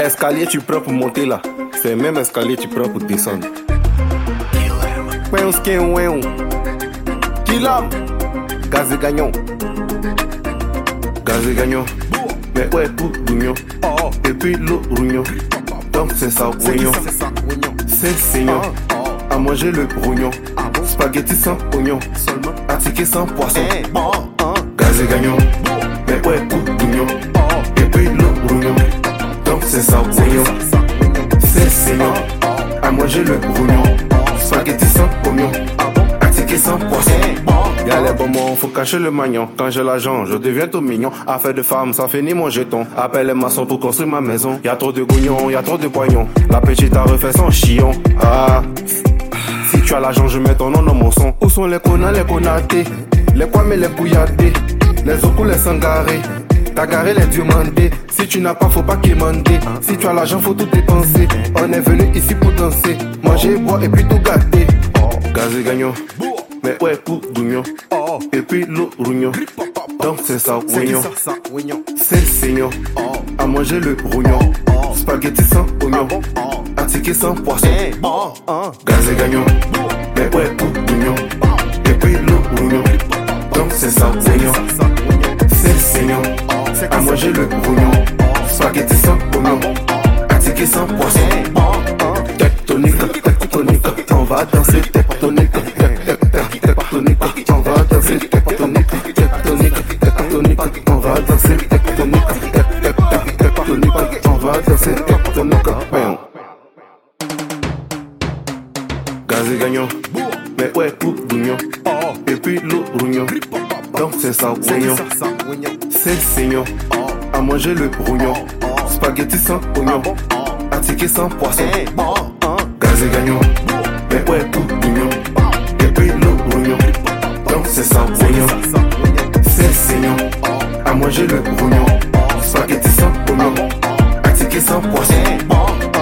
Escalier tu prends pour monter là, c'est le même escalier tu prends pour descendre. Kilam, gazé gagnant. Gazé gagnant. Mais ouais tout d'oignon. Et puis l'eau rougnon. Donc c'est ça oignon. C'est saignant. À manger le brognon. Spaghetti sans oignon. À ticket sans poisson. Gazé gagnant. Mais ouais tout d'oignon. Et puis l'eau rougnon. Donc c'est ça oignon. C'est saignant. À manger le brognon. Spaghetti sans oignon. À ticket sans poisson. Y'a les bons mots, faut cacher le magnon. Quand j'ai l'argent, je deviens tout mignon. Affaire de femme, ça finit mon jeton. Appelle les maçons pour construire ma maison. Y'a trop de gognons, y'a trop de poignons. La petite a refait son chillon. Ah, si tu as l'argent, je mets ton nom dans mon son. Où sont les connards, les connatés? Les poimes et les bouillardés. Les ocos, les sangarés. T'as garé les diamandés. Si tu n'as pas, faut pas quémander. Si tu as l'argent, faut tout dépenser. On est venu ici pour danser. Manger, boire et puis tout gâter. Gazé gagnant. Mais ouais pour d'oignon. Et puis l'eau rougnon. Donc c'est ça oignon. C'est le saignant. À manger le rougnon. Spaghetti sans oignon. À ticket sans poisson. Gazé gagnant. Mais ouais pour d'oignon. Et puis l'eau rougnon. Donc c'est ça oignon. C'est le saignant. À manger le rougnon. Spaghetti sans oignon. À ticket sans poisson. Tectonique, tectonique. On va danser tectonique. On va danser tectonique, tectonique, tectonique. On va danser tectonique, tectonique. On va danser tectonique. Gazé gagnant, mais ouais pour d'oignon. Et puis l'eau rougnon. Donc c'est ça oignon. C'est saignant. À manger le rougnon. Spaghetti sans oignon. À ticket sans poisson. Gazé gagnant, mais ouais pour d'oignon. Et puis l'eau rougnon. Donc c'est ça oignon. C'est saignant. À manger le rougnon. Spaghetti sans oignon. À ticket sans poisson.